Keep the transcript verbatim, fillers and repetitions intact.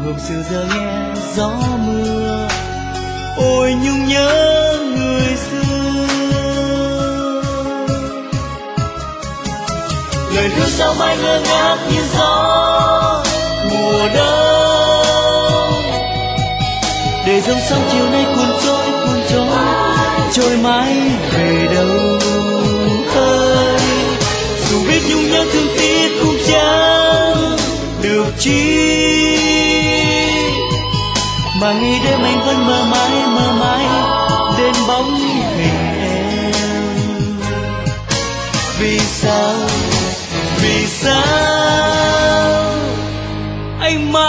hôm xưa giờ nghe gió mưa, ôi nhung nhớ người xưa. Lời ru sao mai ngơ ngác như gió mùa đông, để dòng sông chiều nay cuốn trôi cuốn trôi trôi mãi về đâu ơi. Dù biết nhung nhớ thương tiếc cũng chẳng được chi, mà ngày đêm anh vẫn mơ mãi mơ mãi đến bóng hình em. Vì sao vì sao anh mãi